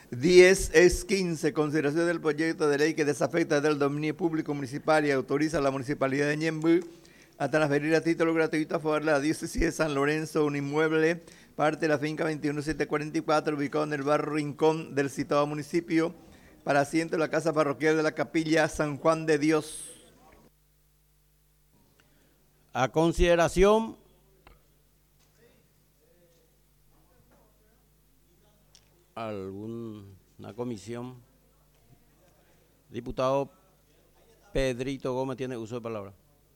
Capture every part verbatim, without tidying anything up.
diez es quince. Consideración del proyecto de ley que desafecta del dominio público municipal y autoriza a la municipalidad de Ñemby a transferir a título gratuito a favor de la diócesis de San Lorenzo un inmueble, parte de la finca veintiuno mil setecientos cuarenta y cuatro, ubicado en el barrio Rincón del citado municipio, para asiento de la casa parroquial de la capilla San Juan de Dios. A consideración alguna comisión. Diputado Pedrito Gómez tiene uso de palabra.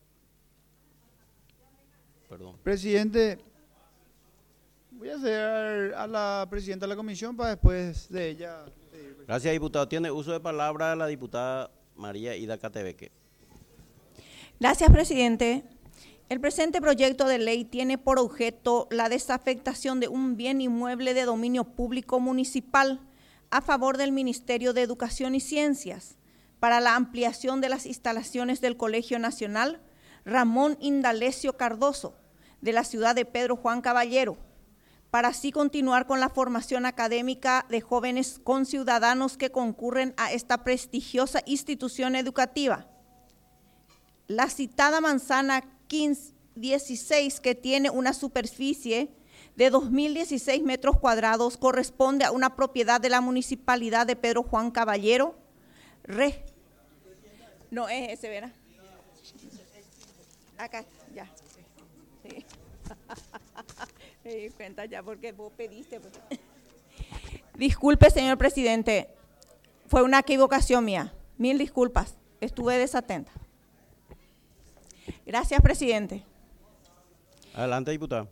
Perdón. Presidente, voy a hacer a la presidenta de la comisión para después de ella. Gracias, diputado. Tiene uso de palabra la diputada María Ida Catebeque. Gracias, presidente. El presente proyecto de ley tiene por objeto la desafectación de un bien inmueble de dominio público municipal a favor del Ministerio de Educación y Ciencias para la ampliación de las instalaciones del Colegio Nacional Ramón Indalecio Cardoso de la ciudad de Pedro Juan Caballero, para así continuar con la formación académica de jóvenes conciudadanos que concurren a esta prestigiosa institución educativa. La citada manzana quince dieciséis, que tiene una superficie de dos mil dieciséis metros cuadrados, corresponde a una propiedad de la municipalidad de Pedro Juan Caballero. Re, no es ese, ¿verdad? Acá, ya. Sí. Me di cuenta ya porque vos pediste. Pues. Disculpe, señor presidente, fue una equivocación mía. Mil disculpas, estuve desatenta. Gracias, presidente. Adelante, diputada.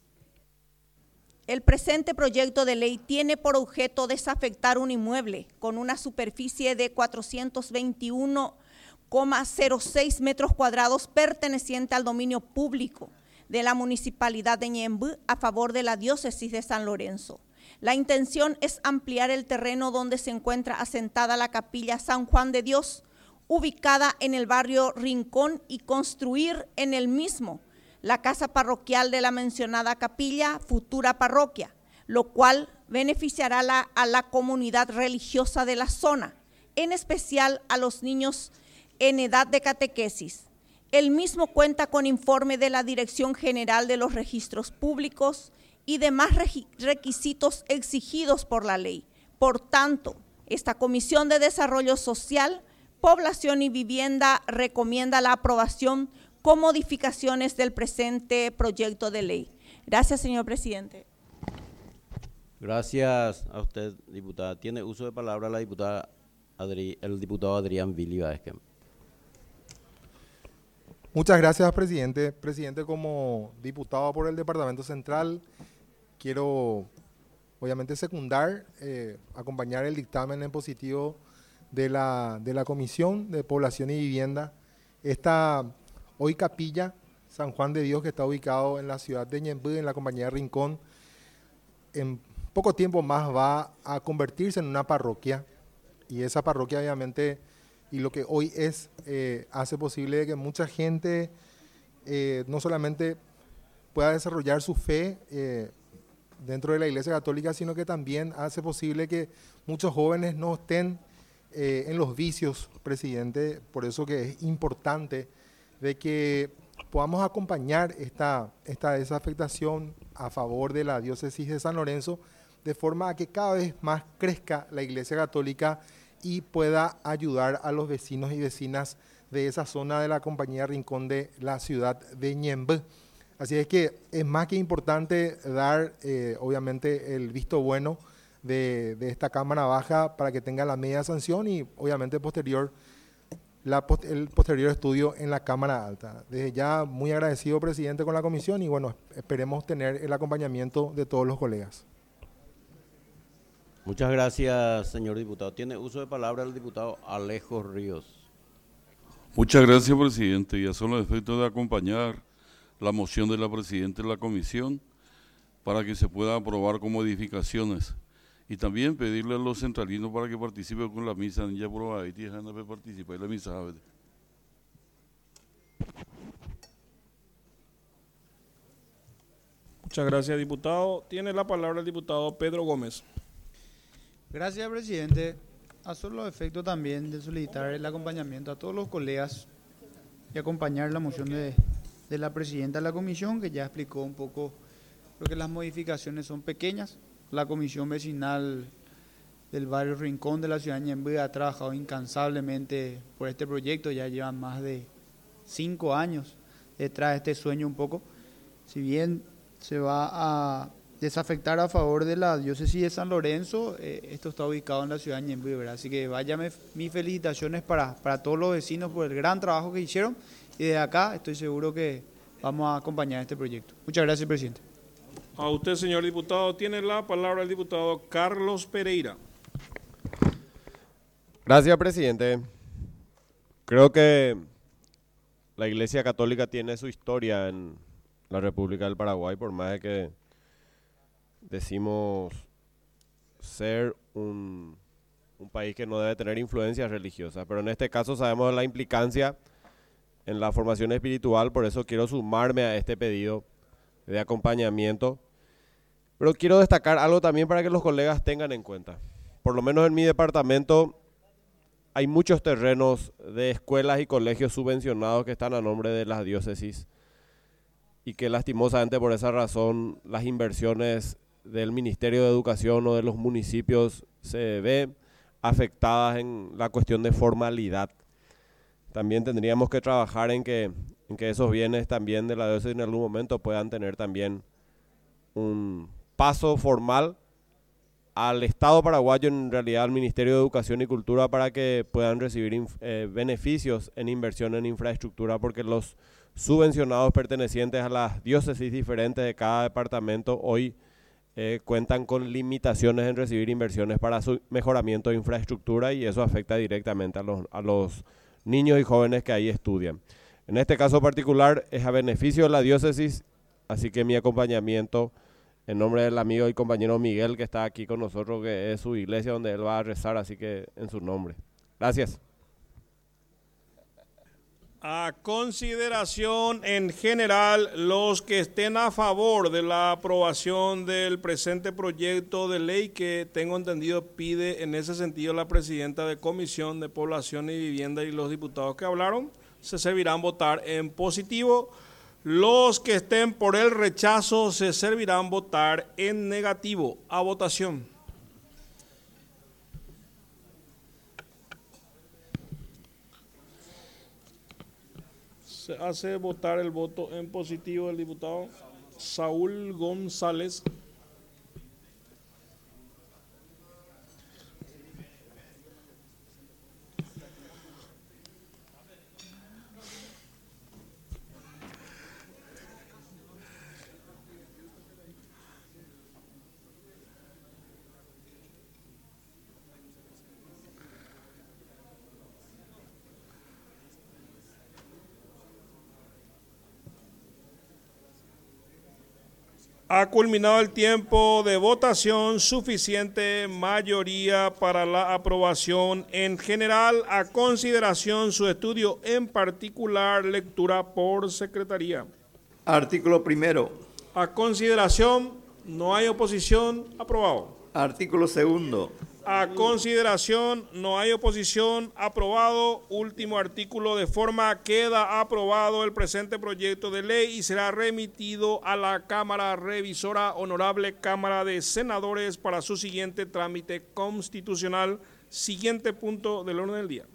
El presente proyecto de ley tiene por objeto desafectar un inmueble con una superficie de cuatrocientos veintiuno coma cero seis metros cuadrados perteneciente al dominio público de la municipalidad de Ñemby a favor de la diócesis de San Lorenzo. La intención es ampliar el terreno donde se encuentra asentada la capilla San Juan de Dios, ubicada en el barrio Rincón, y construir en el mismo la casa parroquial de la mencionada capilla, futura parroquia, lo cual beneficiará la, a la comunidad religiosa de la zona, en especial a los niños en edad de catequesis. El mismo cuenta con informe de la Dirección General de los Registros Públicos y demás requisitos exigidos por la ley. Por tanto, esta Comisión de Desarrollo Social, Población y Vivienda recomienda la aprobación con modificaciones del presente proyecto de ley. Gracias, señor presidente. Gracias a usted, diputada. Tiene uso de palabra la diputada Adri, el diputado Adrián Vili Vázquez. Muchas gracias, presidente. Presidente, como diputado por el Departamento Central, quiero obviamente secundar, eh, acompañar el dictamen en positivo de la, de la Comisión de Población y Vivienda. Esta hoy capilla San Juan de Dios, que está ubicado en la ciudad de Ñemby, en la compañía de Rincón, en poco tiempo más va a convertirse en una parroquia, y esa parroquia obviamente, y lo que hoy es, eh, hace posible que mucha gente eh, no solamente pueda desarrollar su fe eh, dentro de la Iglesia Católica, sino que también hace posible que muchos jóvenes no estén eh, en los vicios, presidente. Por eso que es importante de que podamos acompañar esta, esta desafectación a favor de la diócesis de San Lorenzo, de forma a que cada vez más crezca la Iglesia Católica y pueda ayudar a los vecinos y vecinas de esa zona de la compañía Rincón de la ciudad de Ñemby. Así es que es más que importante dar, eh, obviamente, el visto bueno de, de esta Cámara Baja para que tenga la media sanción y, obviamente, posterior la, el posterior estudio en la Cámara Alta. Desde ya, muy agradecido, presidente, con la comisión y, bueno, esperemos tener el acompañamiento de todos los colegas. Muchas gracias, señor diputado. Tiene uso de palabra el diputado Alejo Ríos. Muchas gracias, presidente. Ya son los efectos de acompañar la moción de la presidenta de la comisión para que se pueda aprobar con modificaciones. Y también pedirle a los centralinos para que participen con la misa. Ya por y dejan de participar en la misa. Muchas gracias, diputado. Tiene la palabra el diputado Pedro Gómez. Gracias, presidente. A solo efecto también de solicitar el acompañamiento a todos los colegas y acompañar la moción de, de la presidenta de la comisión, que ya explicó un poco, creo que las modificaciones son pequeñas. La comisión vecinal del barrio Rincón de la ciudad de Ñemby ha trabajado incansablemente por este proyecto, ya llevan más de cinco años detrás de este sueño un poco. Si bien se va a desafectar a favor de la diócesis de San Lorenzo, eh, esto está ubicado en la ciudad de Ñemby, ¿verdad? Así que váyame mis felicitaciones para, para todos los vecinos por el gran trabajo que hicieron, y de acá estoy seguro que vamos a acompañar este proyecto. Muchas gracias, presidente. A usted, señor diputado, tiene la palabra el diputado Carlos Pereira. Gracias, presidente. Creo que la Iglesia Católica tiene su historia en la República del Paraguay, por más de que decimos ser un, un país que no debe tener influencias religiosas, pero en este caso sabemos la implicancia en la formación espiritual, por eso quiero sumarme a este pedido de acompañamiento. Pero quiero destacar algo también para que los colegas tengan en cuenta. Por lo menos en mi departamento hay muchos terrenos de escuelas y colegios subvencionados que están a nombre de las diócesis y que lastimosamente por esa razón las inversiones del Ministerio de Educación o de los municipios se ven afectadas en la cuestión de formalidad. También tendríamos que trabajar en que, en que esos bienes también de la diócesis en algún momento puedan tener también un paso formal al Estado paraguayo, en realidad al Ministerio de Educación y Cultura, para que puedan recibir eh, beneficios en inversión en infraestructura, porque los subvencionados pertenecientes a las diócesis diferentes de cada departamento hoy eh, cuentan con limitaciones en recibir inversiones para su mejoramiento de infraestructura, y eso afecta directamente a los, a los niños y jóvenes que ahí estudian. En este caso particular es a beneficio de la diócesis, así que mi acompañamiento en nombre del amigo y compañero Miguel, que está aquí con nosotros, que es su iglesia donde él va a rezar, así que en su nombre. Gracias. A consideración en general, los que estén a favor de la aprobación del presente proyecto de ley, que tengo entendido pide en ese sentido la presidenta de Comisión de Población y Vivienda y los diputados que hablaron, se servirán votar en positivo. Los que estén por el rechazo se servirán votar en negativo. A votación. Se hace votar el voto en positivo del diputado Saúl González. Ha culminado el tiempo de votación, suficiente mayoría para la aprobación en general. A consideración su estudio en particular, lectura por secretaría. Artículo primero. A consideración, no hay oposición, aprobado. Artículo segundo. A consideración, no hay oposición, aprobado. Último artículo, de forma queda aprobado el presente proyecto de ley y será remitido a la Cámara Revisora, Honorable Cámara de Senadores, para su siguiente trámite constitucional. Siguiente punto del orden del día.